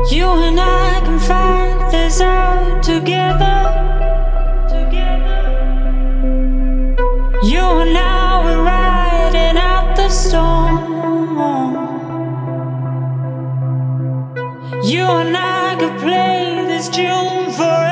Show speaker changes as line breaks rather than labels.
You and I can find this out together. You and I were riding out the storm. You and I could play this tune forever.